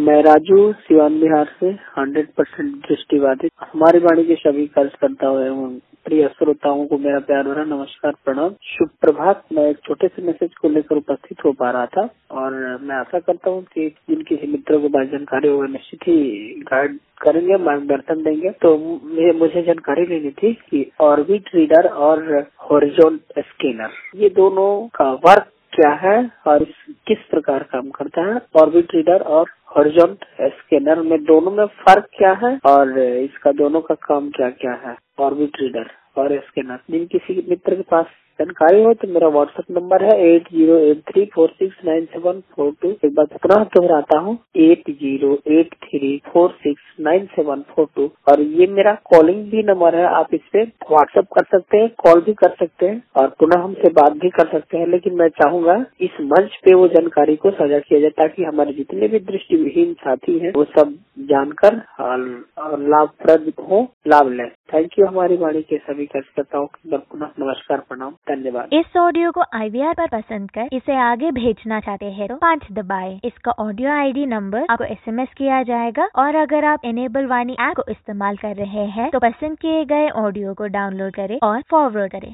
मैं राजू सिवान बिहार से 100% दृष्टिबाधित। हमारी वाणी के सभी कार्यकर्ताओं एवं प्रिय श्रोताओं को मेरा प्यार भरा नमस्कार, प्रणाम, शुभ प्रभात। मैं एक छोटे से मैसेज को लेकर उपस्थित हो पा रहा था और मैं आशा करता हूँ कि जिन किसी मित्रों को बात जानकारी होगा निश्चित ही गाइड करेंगे, मार्गदर्शन देंगे। तो मुझे जानकारी लेनी थी कि ऑर्बिट रीडर और हॉरिजॉन स्कैनर ये दोनों का वर्क क्या है और किस प्रकार काम करता है। ऑर्बिट रीडर और हॉरिजॉन स्कैनर में दोनों में फर्क क्या है और इसका दोनों का काम क्या क्या है। ऑर्बिट रीडर और स्कैनर जिन किसी मित्र के पास जानकारी हो तो मेरा व्हाट्सएप नंबर है 8083469742। एक बार पुनः दोहराता हूँ 8083469742 और ये मेरा कॉलिंग भी नंबर है। आप इस पे व्हाट्सएप कर सकते हैं, कॉल भी कर सकते हैं और पुनः हमसे बात भी कर सकते हैं। लेकिन मैं चाहूंगा इस मंच पे वो जानकारी को साझा किया जाए ताकि हमारे जितने भी दृष्टिविहीन साथी हैं वो सब जानकर लाभप्रद हो, लाभ लें। Thank you. हमारी वाणी के सभी कार्यकर्ताओं को पुनः नमस्कार, प्रणाम, धन्यवाद। इस ऑडियो को IVR पर पसंद कर इसे आगे भेजना चाहते हैं तो 5 दबाएं। इसका ऑडियो ID नंबर आपको SMS किया जाएगा और अगर आप इनेबल वाणी ऐप को इस्तेमाल कर रहे हैं तो पसंद किए गए ऑडियो को डाउनलोड करें और फॉरवर्ड करें।